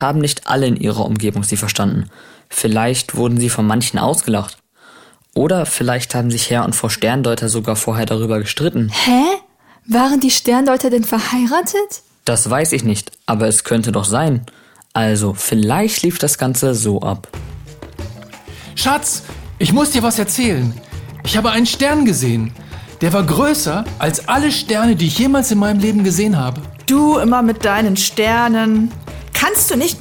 haben nicht alle in ihrer Umgebung sie verstanden. Vielleicht wurden sie von manchen ausgelacht. Oder vielleicht haben sich Herr und Frau Sterndeuter sogar vorher darüber gestritten. Hä? Waren die Sterndeuter denn verheiratet? Das weiß ich nicht, aber es könnte doch sein. Also, vielleicht lief das Ganze so ab. Schatz, ich muss dir was erzählen. Ich habe einen Stern gesehen. Der war größer als alle Sterne, die ich jemals in meinem Leben gesehen habe. Du immer mit deinen Sternen. Kannst du nicht